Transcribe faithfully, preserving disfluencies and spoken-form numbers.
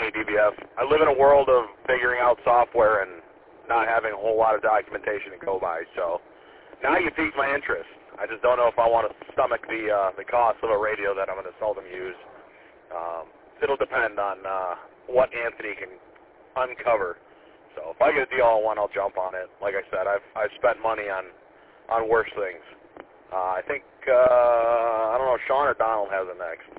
money, D B F. I live in a world of figuring out software and not having a whole lot of documentation to go by. So now you piqued my interest. I just don't know if I want to stomach the uh, the cost of a radio that I'm going to seldom use. Um, it'll depend on uh, what Anthony can uncover. So if I get a deal on one, I'll jump on it. Like I said, I've I've spent money on on worse things. Uh, I think uh, I don't know. Sean or Donald has it next.